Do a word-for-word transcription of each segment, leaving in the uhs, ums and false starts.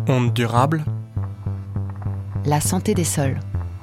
Ondes durables. La santé des sols.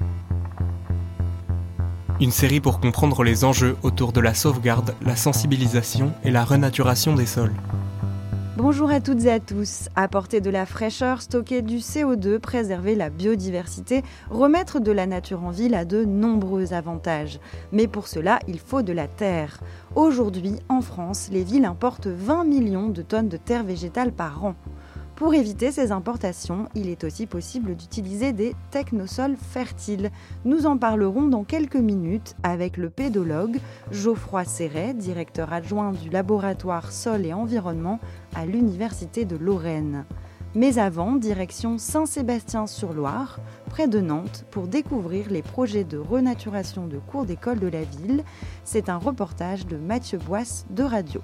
Une série pour comprendre les enjeux autour de la sauvegarde, la sensibilisation et la renaturation des sols. Bonjour à toutes et à tous. Apporter de la fraîcheur, stocker du C O deux, préserver la biodiversité, remettre de la nature en ville a de nombreux avantages. Mais pour cela, il faut de la terre. Aujourd'hui, en France, les villes importent vingt millions de tonnes de terre végétale par an. Pour éviter ces importations, il est aussi possible d'utiliser des technosols fertiles. Nous en parlerons dans quelques minutes avec le pédologue Geoffroy Serret, directeur adjoint du laboratoire Sol et Environnement à l'Université de Lorraine. Mais avant, direction Saint-Sébastien-sur-Loire, près de Nantes, pour découvrir les projets de renaturation de cours d'école de la ville. C'est un reportage de Mathieu Boisse de Radio.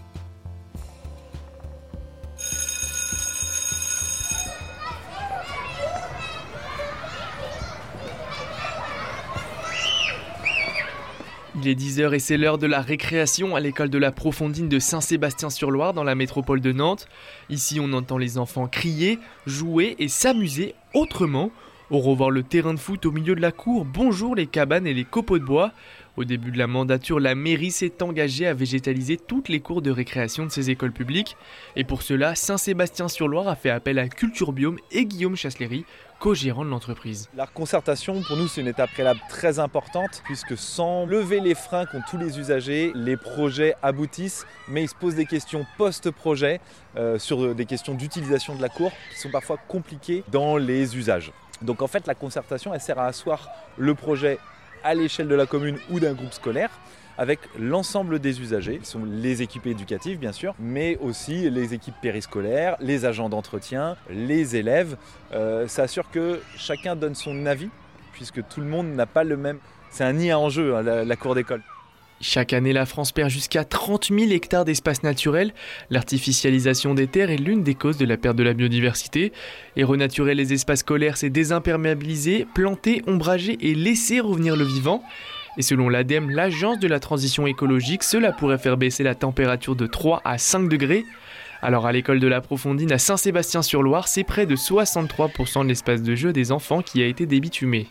Il est dix heures et c'est l'heure de la récréation à l'école de la Profondine de Saint-Sébastien-sur-Loire dans la métropole de Nantes. Ici, on entend les enfants crier, jouer et s'amuser autrement. On revoit le terrain de foot au milieu de la cour. Bonjour les cabanes et les copeaux de bois. Au début de la mandature, la mairie s'est engagée à végétaliser toutes les cours de récréation de ses écoles publiques. Et pour cela, Saint-Sébastien-sur-Loire a fait appel à Culture Biome et Guillaume Chasseléry, co-gérant de l'entreprise. La concertation, pour nous, c'est une étape préalable très importante, puisque sans lever les freins qu'ont tous les usagers, les projets aboutissent, mais ils se posent des questions post-projet euh, sur des questions d'utilisation de la cour qui sont parfois compliquées dans les usages. Donc en fait, la concertation, elle sert à asseoir le projet à l'échelle de la commune ou d'un groupe scolaire, avec l'ensemble des usagers, qui sont les équipes éducatives bien sûr, mais aussi les équipes périscolaires, les agents d'entretien, les élèves. Euh, ça assure que chacun donne son avis, puisque tout le monde n'a pas le même... C'est un nid à enjeu, hein, la, la cour d'école. Chaque année, la France perd jusqu'à trente mille hectares d'espace naturel. L'artificialisation des terres est l'une des causes de la perte de la biodiversité. Et renaturer les espaces scolaires, c'est désimperméabiliser, planter, ombrager et laisser revenir le vivant. Et selon l'A D E M, l'Agence de la transition écologique, cela pourrait faire baisser la température de trois à cinq degrés. Alors à l'école de la Profondine à Saint-Sébastien-sur-Loire, c'est près de soixante-trois pour cent de l'espace de jeu des enfants qui a été débitumé.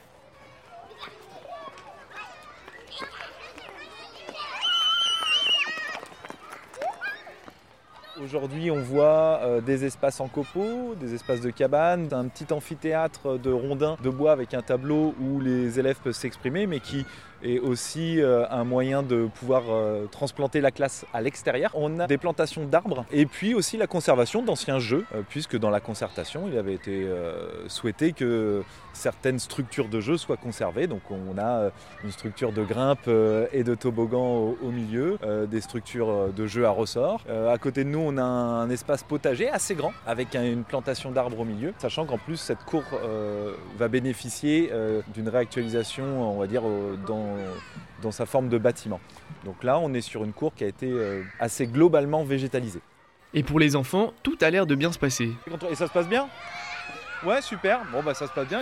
Aujourd'hui, on voit euh, des espaces en copeaux, des espaces de cabanes, un petit amphithéâtre de rondins de bois avec un tableau où les élèves peuvent s'exprimer, mais qui est aussi euh, un moyen de pouvoir euh, transplanter la classe à l'extérieur. On a des plantations d'arbres et puis aussi la conservation d'anciens jeux, euh, puisque dans la concertation, il avait été euh, souhaité que certaines structures de jeux soient conservées. Donc on a une structure de grimpe euh, et de toboggan au, au milieu, euh, des structures de jeux à ressort. Euh, à côté de nous, on a un, un espace potager assez grand avec un, une plantation d'arbres au milieu, sachant qu'en plus cette cour euh, va bénéficier euh, d'une réactualisation, on va dire, euh, dans dans sa forme de bâtiment. Donc là, on est sur une cour qui a été euh, assez globalement végétalisée. Et pour les enfants, tout a l'air de bien se passer. Et ça se passe bien ? Ouais, super. Bon, bah ça se passe bien.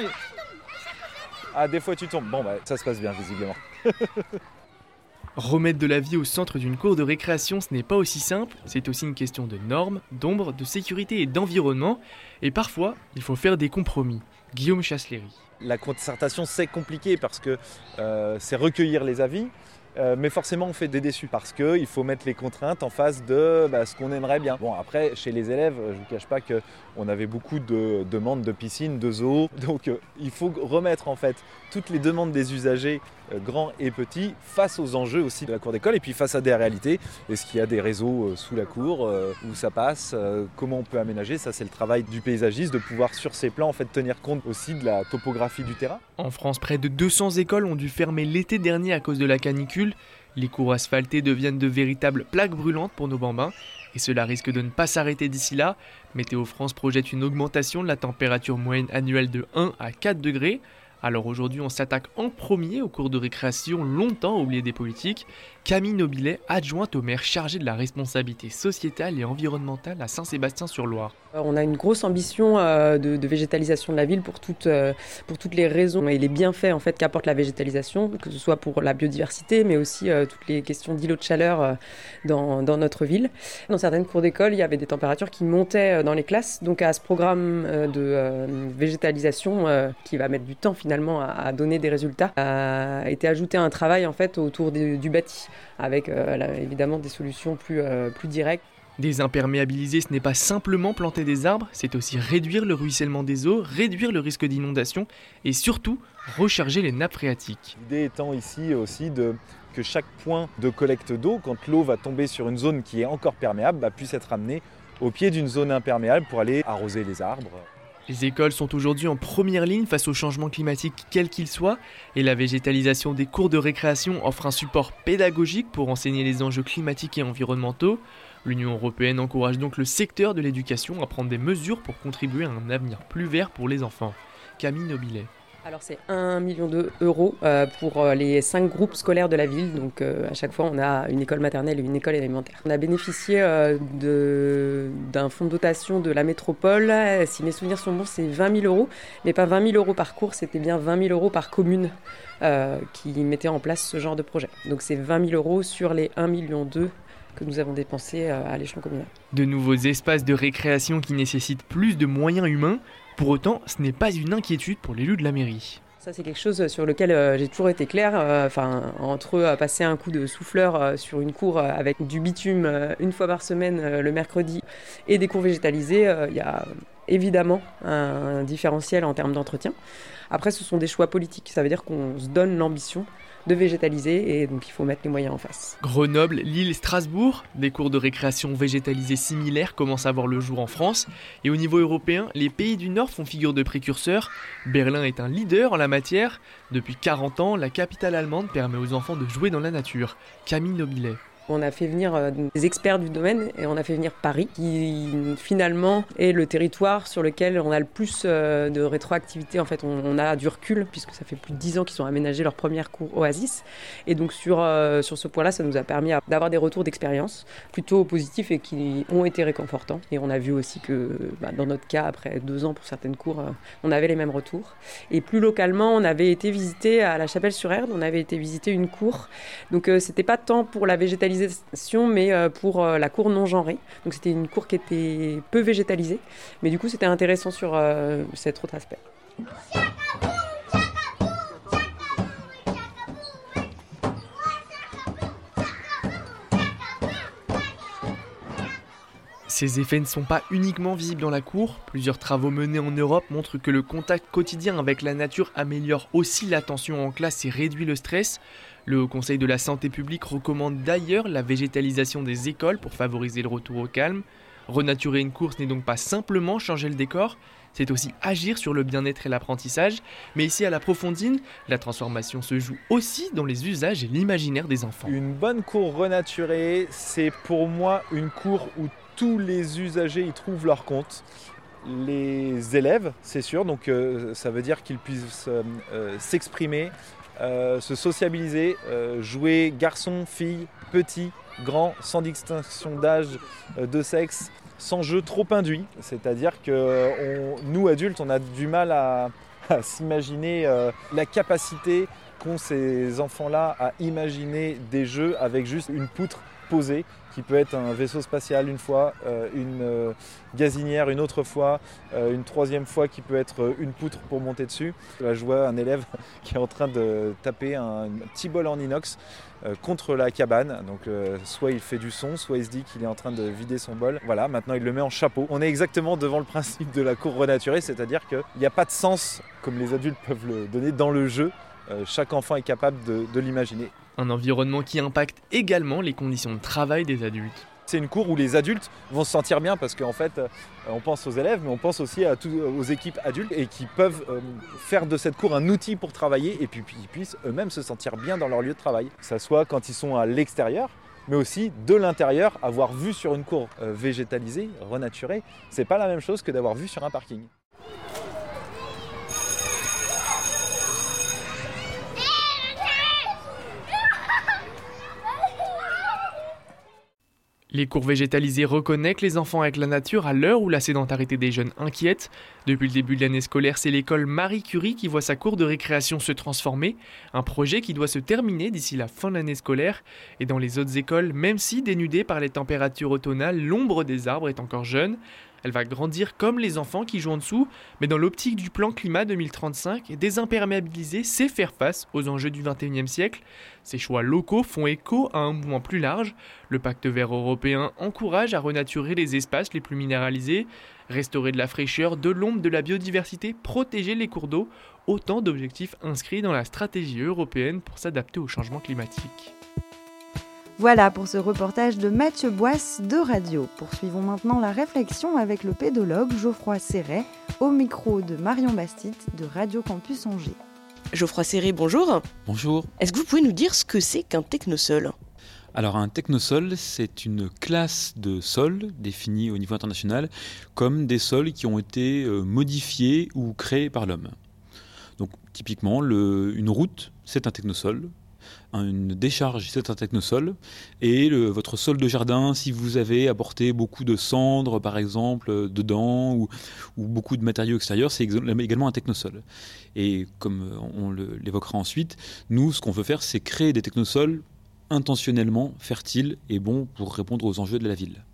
Ah, des fois tu tombes. Bon, bah ça se passe bien, visiblement. Remettre de la vie au centre d'une cour de récréation, ce n'est pas aussi simple. C'est aussi une question de normes, d'ombre, de sécurité et d'environnement. Et parfois, il faut faire des compromis. Guillaume Chasseléry. La concertation, c'est compliqué parce que euh, c'est recueillir les avis, euh, mais forcément on fait des déçus parce qu'il faut mettre les contraintes en face de bah, ce qu'on aimerait bien. Bon, après, chez les élèves, je ne vous cache pas qu'on avait beaucoup de demandes de piscine, de zoo, donc euh, il faut remettre en fait toutes les demandes des usagers, euh, grands et petits, face aux enjeux aussi de la cour d'école et puis face à des réalités. Est-ce qu'il y a des réseaux euh, sous la cour, euh, où ça passe, euh, comment on peut aménager? Ça, c'est le travail du paysagiste de pouvoir sur ces plans en fait tenir compte aussi de la topographie du terrain. En France, près de deux cents écoles ont dû fermer l'été dernier à cause de la canicule. Les cours asphaltés deviennent de véritables plaques brûlantes pour nos bambins. Et cela risque de ne pas s'arrêter d'ici là. Météo France projette une augmentation de la température moyenne annuelle de un à quatre degrés. Alors aujourd'hui, on s'attaque en premier aux cours de récréation longtemps oubliés des politiques. Camille Nobilet, adjointe au maire chargée de la responsabilité sociétale et environnementale à Saint-Sébastien-sur-Loire. On a une grosse ambition euh, de, de végétalisation de la ville pour toutes, euh, pour toutes les raisons et les bienfaits en fait, qu'apporte la végétalisation, que ce soit pour la biodiversité, mais aussi euh, toutes les questions d'îlots de chaleur euh, dans, dans notre ville. Dans certaines cours d'école, il y avait des températures qui montaient euh, dans les classes. Donc à ce programme euh, de euh, végétalisation, euh, qui va mettre du temps finalement à, à donner des résultats, a été ajouté un travail en fait, autour de, du bâti, avec euh, là, évidemment des solutions plus, euh, plus directes. Désimperméabiliser, ce n'est pas simplement planter des arbres, c'est aussi réduire le ruissellement des eaux, réduire le risque d'inondation et surtout recharger les nappes phréatiques. L'idée étant ici aussi de, que chaque point de collecte d'eau, quand l'eau va tomber sur une zone qui est encore perméable, bah, puisse être amenée au pied d'une zone imperméable pour aller arroser les arbres. Les écoles sont aujourd'hui en première ligne face au changement climatique quel qu'il soit et la végétalisation des cours de récréation offre un support pédagogique pour enseigner les enjeux climatiques et environnementaux. L'Union européenne encourage donc le secteur de l'éducation à prendre des mesures pour contribuer à un avenir plus vert pour les enfants. Camille Nobilet. Alors c'est un million d'euros euh, pour les cinq groupes scolaires de la ville. Donc euh, à chaque fois on a une école maternelle et une école élémentaire. On a bénéficié euh, de, d'un fonds de dotation de la métropole. Si mes souvenirs sont bons, c'est vingt mille euros. Mais pas vingt mille euros par cours, c'était bien vingt mille euros par commune euh, qui mettait en place ce genre de projet. Donc c'est vingt mille euros sur les un million deux que nous avons dépensé à l'échelon communal. De nouveaux espaces de récréation qui nécessitent plus de moyens humains. Pour autant, ce n'est pas une inquiétude pour l'élu de la mairie. Ça, c'est quelque chose sur lequel euh, j'ai toujours été claire. Euh, enfin, entre euh, passer un coup de souffleur euh, sur une cour euh, avec du bitume euh, une fois par semaine euh, le mercredi et des cours végétalisés, il euh, y a évidemment un, un différentiel en termes d'entretien. Après, ce sont des choix politiques. Ça veut dire qu'on se donne l'ambition de végétaliser et donc il faut mettre les moyens en face. Grenoble, Lille et Strasbourg, des cours de récréation végétalisés similaires commencent à voir le jour en France et au niveau européen, les pays du Nord font figure de précurseurs. Berlin est un leader en la matière. Depuis quarante ans, la capitale allemande permet aux enfants de jouer dans la nature. Camille Nobilet. On a fait venir des experts du domaine et on a fait venir Paris, qui finalement est le territoire sur lequel on a le plus de rétroactivité. En fait, on a du recul puisque ça fait plus de dix ans qu'ils ont aménagé leur première cour Oasis. Et donc sur, sur ce point-là, ça nous a permis d'avoir des retours d'expérience plutôt positifs et qui ont été réconfortants. Et on a vu aussi que bah, dans notre cas, après deux ans pour certaines cours, on avait les mêmes retours. Et plus localement, on avait été visiter à la Chapelle-sur-Erdre, on avait été visiter une cour. Donc euh, c'était pas tant pour la végétalisation, mais pour la cour non genrée. Donc c'était une cour qui était peu végétalisée, mais du coup c'était intéressant sur euh, cet autre aspect. Ces effets ne sont pas uniquement visibles dans la cour. Plusieurs travaux menés en Europe montrent que le contact quotidien avec la nature améliore aussi l'attention en classe et réduit le stress. Le Haut Conseil de la Santé publique recommande d'ailleurs la végétalisation des écoles pour favoriser le retour au calme. Renaturer une cour, ce n'est donc pas simplement changer le décor, c'est aussi agir sur le bien-être et l'apprentissage. Mais ici à la Profondine, la transformation se joue aussi dans les usages et l'imaginaire des enfants. Une bonne cour renaturée, c'est pour moi une cour où tous les usagers y trouvent leur compte. Les élèves, c'est sûr, donc euh, ça veut dire qu'ils puissent euh, euh, s'exprimer, euh, se sociabiliser, euh, jouer garçons, filles, petits, grands, sans distinction d'âge, euh, de sexe, sans jeu trop induit. C'est-à-dire que on, nous adultes, on a du mal à, à s'imaginer euh, la capacité qu'ont ces enfants-là à imaginer des jeux avec juste une poutre posée, qui peut être un vaisseau spatial une fois, euh, une euh, gazinière une autre fois, euh, une troisième fois qui peut être une poutre pour monter dessus. Là, je vois un élève qui est en train de taper un, un petit bol en inox euh, contre la cabane. Donc euh, soit il fait du son, soit il se dit qu'il est en train de vider son bol. Voilà, maintenant il le met en chapeau. On est exactement devant le principe de la cour renaturée, c'est-à-dire qu'il n'y a pas de sens, comme les adultes peuvent le donner, dans le jeu. Euh, chaque enfant est capable de, de l'imaginer. Un environnement qui impacte également les conditions de travail des adultes. C'est une cour où les adultes vont se sentir bien parce qu'en fait, on pense aux élèves, mais on pense aussi à tout, aux équipes adultes et qui peuvent euh, faire de cette cour un outil pour travailler et puis ils puissent eux-mêmes se sentir bien dans leur lieu de travail. Que ça soit quand ils sont à l'extérieur, mais aussi de l'intérieur, avoir vu sur une cour euh, végétalisée, renaturée, c'est pas la même chose que d'avoir vu sur un parking. Les cours végétalisés reconnectent les enfants avec la nature à l'heure où la sédentarité des jeunes inquiète. Depuis le début de l'année scolaire, c'est l'école Marie Curie qui voit sa cour de récréation se transformer. Un projet qui doit se terminer d'ici la fin de l'année scolaire. Et dans les autres écoles, même si dénudée par les températures automnales, l'ombre des arbres est encore jeune. Elle va grandir comme les enfants qui jouent en dessous, mais dans l'optique du plan climat deux mille trente-cinq, désimperméabiliser, c'est faire face aux enjeux du vingt et unième siècle. Ces choix locaux font écho à un mouvement plus large. Le pacte vert européen encourage à renaturer les espaces les plus minéralisés, restaurer de la fraîcheur, de l'ombre, de la biodiversité, protéger les cours d'eau, autant d'objectifs inscrits dans la stratégie européenne pour s'adapter au changement climatique. Voilà pour ce reportage de Mathieu Boisse de Radio. Poursuivons maintenant la réflexion avec le pédologue Geoffroy Serret, au micro de Marion Bastide de Radio Campus Angers. Geoffroy Serret, bonjour. Bonjour. Est-ce que vous pouvez nous dire ce que c'est qu'un technosol ? Alors un technosol, c'est une classe de sols définie au niveau international comme des sols qui ont été modifiés ou créés par l'homme. Donc typiquement, le, une route, c'est un technosol. Une décharge, c'est un technosol. Et le, votre sol de jardin, si vous avez apporté beaucoup de cendres, par exemple, dedans, ou, ou beaucoup de matériaux extérieurs, c'est également un technosol. Et comme on le, l'évoquera ensuite, nous, ce qu'on veut faire, c'est créer des technosols intentionnellement fertiles et bons pour répondre aux enjeux de la ville.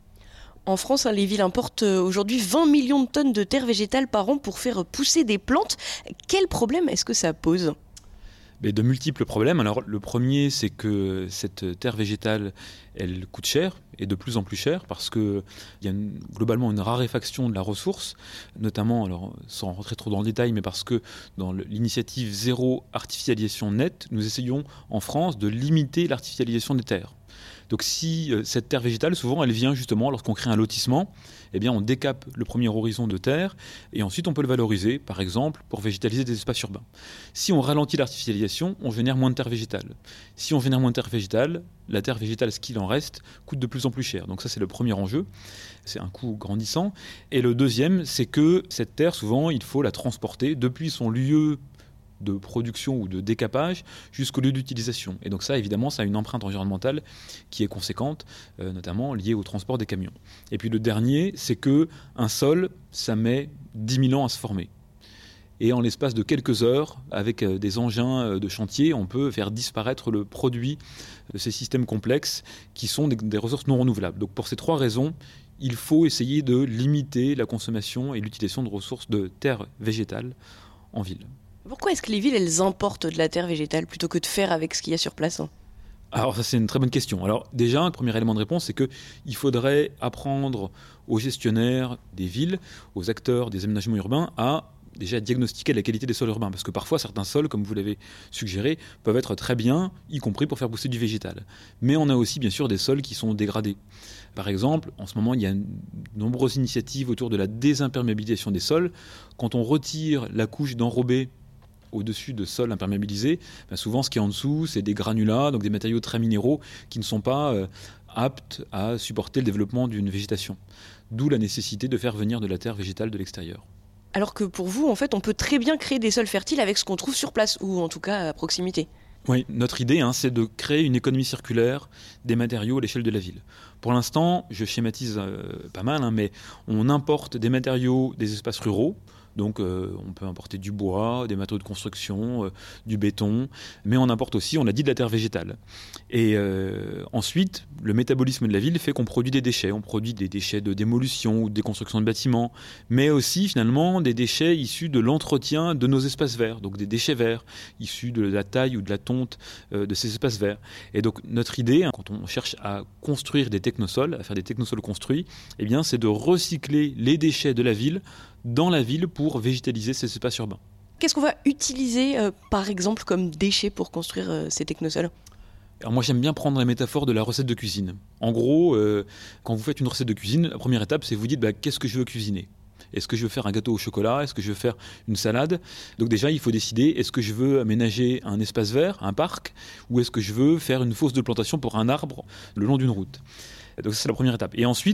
En France, les villes importent aujourd'hui vingt millions de tonnes de terre végétale par an pour faire pousser des plantes. Quel problème est-ce que ça pose ? Mais de multiples problèmes. Alors le premier, c'est que cette terre végétale, elle coûte cher, et de plus en plus cher, parce qu'il y a une, globalement une raréfaction de la ressource, notamment, alors, sans rentrer trop dans le détail, mais parce que dans l'initiative Zéro Artificialisation Nette, nous essayons en France de limiter l'artificialisation des terres. Donc si euh, cette terre végétale, souvent, elle vient justement lorsqu'on crée un lotissement, eh bien on décape le premier horizon de terre et ensuite on peut le valoriser, par exemple, pour végétaliser des espaces urbains. Si on ralentit l'artificialisation, on génère moins de terre végétale. Si on génère moins de terre végétale, la terre végétale, ce qu'il en reste, coûte de plus en plus cher. Donc ça, c'est le premier enjeu. C'est un coût grandissant. Et le deuxième, c'est que cette terre, souvent, il faut la transporter depuis son lieu de production ou de décapage jusqu'au lieu d'utilisation. Et donc ça, évidemment, ça a une empreinte environnementale qui est conséquente, euh, notamment liée au transport des camions. Et puis le dernier, c'est que un sol, ça met dix mille ans à se former. Et en l'espace de quelques heures, avec euh, des engins de chantier, on peut faire disparaître le produit de ces systèmes complexes qui sont des, des ressources non renouvelables. Donc pour ces trois raisons, il faut essayer de limiter la consommation et l'utilisation de ressources de terre végétale en ville. Pourquoi est-ce que les villes, elles importent de la terre végétale plutôt que de faire avec ce qu'il y a sur place ? Alors ça, c'est une très bonne question. Alors déjà, un premier élément de réponse, c'est qu'il faudrait apprendre aux gestionnaires des villes, aux acteurs des aménagements urbains à déjà diagnostiquer la qualité des sols urbains. Parce que parfois, certains sols, comme vous l'avez suggéré, peuvent être très bien, y compris pour faire pousser du végétal. Mais on a aussi, bien sûr, des sols qui sont dégradés. Par exemple, en ce moment, il y a de nombreuses initiatives autour de la désimperméabilisation des sols. Quand on retire la couche d'enrobé au-dessus de sols imperméabilisés, ben souvent ce qui est en dessous, c'est des granulats, donc des matériaux très minéraux qui ne sont pas euh, aptes à supporter le développement d'une végétation. D'où la nécessité de faire venir de la terre végétale de l'extérieur. Alors que pour vous, en fait, on peut très bien créer des sols fertiles avec ce qu'on trouve sur place, ou en tout cas à proximité. Oui, notre idée, hein, c'est de créer une économie circulaire des matériaux à l'échelle de la ville. Pour l'instant, je schématise euh, pas mal, hein, mais on importe des matériaux des espaces ruraux. Donc euh, on peut importer du bois, des matériaux de construction, euh, du béton, mais on importe aussi, on l'a dit, de la terre végétale. Et euh, ensuite, le métabolisme de la ville fait qu'on produit des déchets. On produit des déchets de démolition ou de déconstruction de bâtiments, mais aussi finalement des déchets issus de l'entretien de nos espaces verts, donc des déchets verts issus de la taille ou de la tonte euh, de ces espaces verts. Et donc notre idée, hein, quand on cherche à construire des technosols, à faire des technosols construits, eh bien, c'est de recycler les déchets de la ville dans la ville pour végétaliser ces espaces urbains. Qu'est-ce qu'on va utiliser, euh, par exemple, comme déchets pour construire euh, ces technosols ? Alors moi, j'aime bien prendre la métaphore de la recette de cuisine. En gros, euh, quand vous faites une recette de cuisine, la première étape, c'est vous dites bah, qu'est-ce que je veux cuisiner ? Est-ce que je veux faire un gâteau au chocolat ? Est-ce que je veux faire une salade ? Donc déjà, il faut décider, est-ce que je veux aménager un espace vert, un parc, ou est-ce que je veux faire une fosse de plantation pour un arbre le long d'une route ? Donc ça, c'est la première étape. Et ensuite,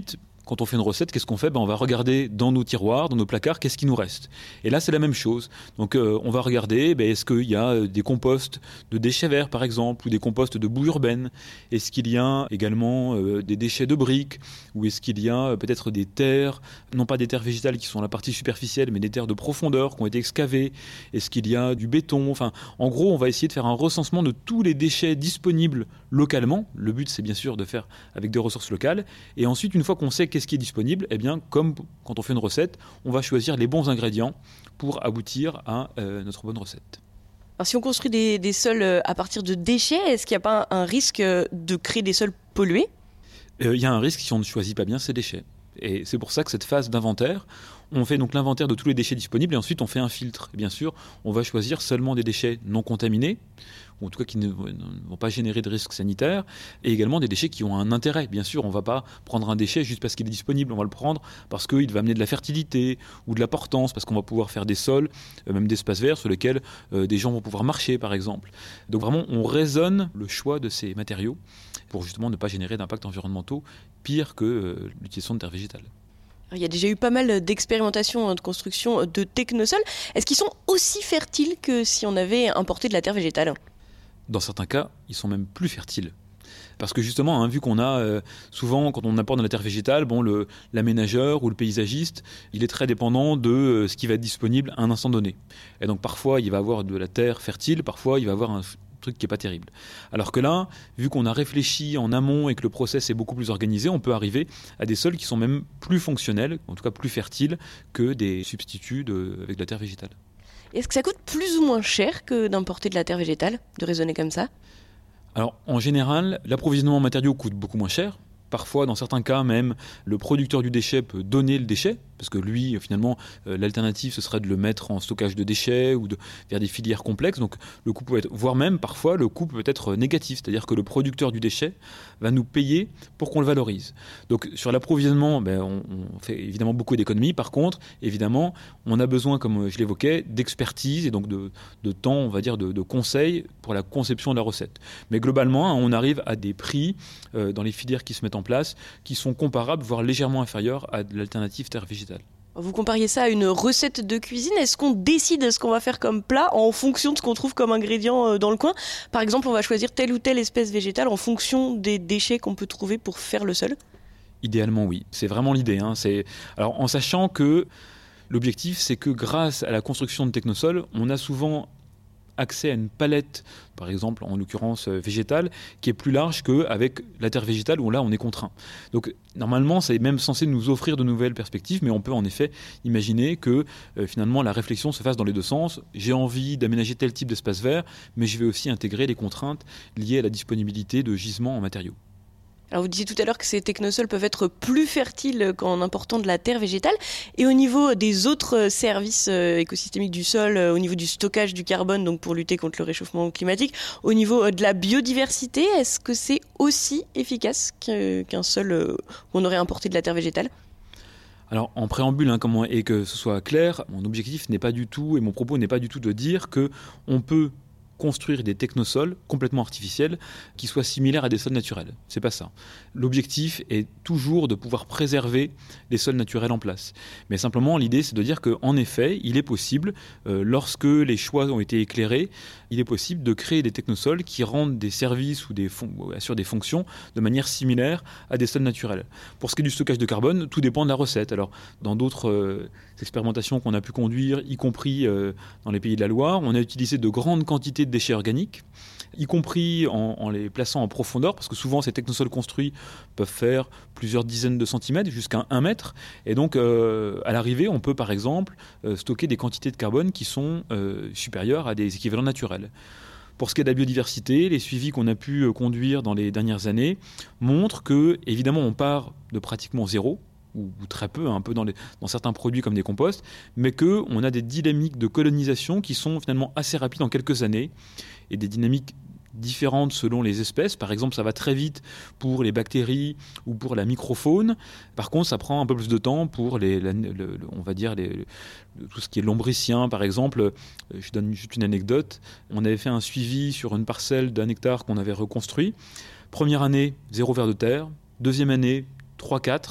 quand on fait une recette, qu'est-ce qu'on fait ? Ben, on va regarder dans nos tiroirs, dans nos placards, qu'est-ce qui nous reste. Et là, c'est la même chose. Donc, euh, on va regarder, ben, est-ce qu'il y a des composts de déchets verts, par exemple, ou des composts de boue urbaine ? Est-ce qu'il y a également euh, des déchets de briques ? Ou est-ce qu'il y a euh, peut-être des terres, non pas des terres végétales qui sont la partie superficielle, mais des terres de profondeur qui ont été excavées ? Est-ce qu'il y a du béton ? Enfin, en gros, on va essayer de faire un recensement de tous les déchets disponibles localement. Le but, c'est bien sûr de faire avec des ressources locales. Et ensuite, une fois qu'on sait qu'est-ce qui est disponible, eh bien, comme quand on fait une recette, on va choisir les bons ingrédients pour aboutir à euh, notre bonne recette. Alors, si on construit des, des sols à partir de déchets, est-ce qu'il n'y a pas un, un risque de créer des sols pollués ? Il euh, y a un risque si on ne choisit pas bien ces déchets. Et c'est pour ça que cette phase d'inventaire, on fait donc l'inventaire de tous les déchets disponibles et ensuite on fait un filtre. Et bien sûr, on va choisir seulement des déchets non contaminés, ou en tout cas qui ne vont pas générer de risques sanitaires, et également des déchets qui ont un intérêt. Bien sûr, on ne va pas prendre un déchet juste parce qu'il est disponible, on va le prendre parce qu'il va amener de la fertilité ou de la portance, parce qu'on va pouvoir faire des sols, même des espaces verts sur lesquels euh, des gens vont pouvoir marcher, par exemple. Donc vraiment, on raisonne le choix de ces matériaux pour justement ne pas générer d'impacts environnementaux pire que euh, l'utilisation de terre végétale. Il y a déjà eu pas mal d'expérimentations de construction de technosols. Est-ce qu'ils sont aussi fertiles que si on avait importé de la terre végétale ? Dans certains cas, ils sont même plus fertiles. Parce que justement, hein, vu qu'on a euh, souvent, quand on apporte de la terre végétale, bon, le, l'aménageur ou le paysagiste, il est très dépendant de euh, ce qui va être disponible à un instant donné. Et donc parfois, il va avoir de la terre fertile, parfois, il va avoir un truc qui n'est pas terrible. Alors que là, vu qu'on a réfléchi en amont et que le process est beaucoup plus organisé, on peut arriver à des sols qui sont même plus fonctionnels, en tout cas plus fertiles, que des substituts de, avec de la terre végétale. Est-ce que ça coûte plus ou moins cher que d'importer de la terre végétale, de raisonner comme ça ? Alors, en général, l'approvisionnement en matériaux coûte beaucoup moins cher. Parfois, dans certains cas, même, le producteur du déchet peut donner le déchet, parce que lui, finalement, euh, l'alternative, ce serait de le mettre en stockage de déchets ou de, vers des filières complexes. Donc, le coût peut être, voire même, parfois, le coût peut être négatif, c'est-à-dire que le producteur du déchet va nous payer pour qu'on le valorise. Donc, sur l'approvisionnement, ben, on, on fait évidemment beaucoup d'économies. Par contre, évidemment, on a besoin, comme je l'évoquais, d'expertise et donc de, de temps, on va dire, de, de conseils pour la conception de la recette. Mais globalement, on arrive à des prix euh, dans les filières qui se mettent en place qui sont comparables, voire légèrement inférieurs à l'alternative terre végétale. Vous compariez ça à une recette de cuisine. Est-ce qu'on décide ce qu'on va faire comme plat en fonction de ce qu'on trouve comme ingrédient dans le coin ? Par exemple, on va choisir telle ou telle espèce végétale en fonction des déchets qu'on peut trouver pour faire le sol ? Idéalement, oui. C'est vraiment l'idée. Hein. C'est... Alors, en sachant que l'objectif, c'est que grâce à la construction de technosols, on a souvent accès à une palette, par exemple, en l'occurrence euh, végétale, qui est plus large qu'avec la terre végétale où là, on est contraint. Donc, normalement, c'est même censé nous offrir de nouvelles perspectives, mais on peut en effet imaginer que euh, finalement, la réflexion se fasse dans les deux sens. J'ai envie d'aménager tel type d'espace vert, mais je vais aussi intégrer les contraintes liées à la disponibilité de gisements en matériaux. Alors vous disiez tout à l'heure que ces technosols peuvent être plus fertiles qu'en important de la terre végétale. Et au niveau des autres services écosystémiques du sol, au niveau du stockage du carbone, donc pour lutter contre le réchauffement climatique, au niveau de la biodiversité, est-ce que c'est aussi efficace qu'un sol où on aurait importé de la terre végétale ? Alors, en préambule, hein, comment, et que ce soit clair, mon objectif n'est pas du tout, et mon propos n'est pas du tout de dire qu'on peut construire des technosols complètement artificiels qui soient similaires à des sols naturels. C'est pas ça. L'objectif est toujours de pouvoir préserver les sols naturels en place. Mais simplement, l'idée, c'est de dire qu'en effet, il est possible, euh, lorsque les choix ont été éclairés, il est possible de créer des technosols qui rendent des services ou des fon- assurent des fonctions de manière similaire à des sols naturels. Pour ce qui est du stockage de carbone, tout dépend de la recette. Alors, dans d'autres euh, expérimentations qu'on a pu conduire, y compris euh, dans les pays de la Loire, on a utilisé de grandes quantités de déchets organiques, y compris en, en les plaçant en profondeur, parce que souvent ces technosols construits peuvent faire plusieurs dizaines de centimètres, jusqu'à un mètre. Et donc, euh, à l'arrivée, on peut par exemple euh, stocker des quantités de carbone qui sont euh, supérieures à des équivalents naturels. Pour ce qui est de la biodiversité, les suivis qu'on a pu conduire dans les dernières années montrent que, évidemment, on part de pratiquement zéro, ou très peu, un peu dans, les, dans certains produits comme des composts, mais qu'on a des dynamiques de colonisation qui sont finalement assez rapides en quelques années, et des dynamiques différentes selon les espèces. Par exemple, ça va très vite pour les bactéries ou pour la microfaune. Par contre, ça prend un peu plus de temps pour les, la, le, le, on va dire les, le, tout ce qui est lombricien. Par exemple, je donne juste une anecdote. On avait fait un suivi sur une parcelle d'un hectare qu'on avait reconstruit. Première année, zéro ver de terre. Deuxième année, trois quatre.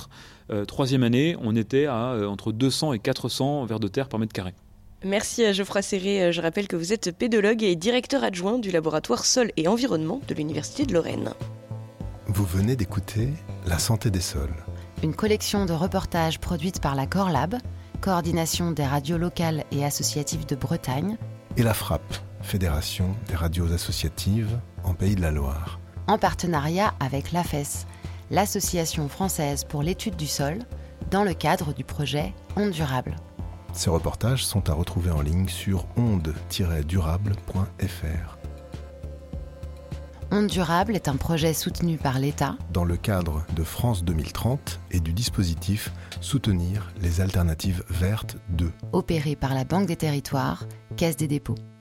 Euh, troisième année, on était à euh, entre deux cents et quatre cents vers de terre par mètre carré. Merci à Geoffroy Serré. Je rappelle que vous êtes pédologue et directeur adjoint du laboratoire Sol et Environnement de l'Université de Lorraine. Vous venez d'écouter La santé des sols. Une collection de reportages produite par la Corlab, coordination des radios locales et associatives de Bretagne, Et la FRAP, Fédération des radios associatives en Pays de la Loire. en partenariat avec l'A F E S, l'Association française pour l'étude du sol, dans le cadre du projet Ondes durables. Ces reportages sont à retrouver en ligne sur ondes tiret durable point f r. Ondes durables est un projet soutenu par l'État Dans le cadre de France deux mille trente et du dispositif Soutenir les alternatives vertes deux. opéré par la Banque des Territoires, Caisse des dépôts.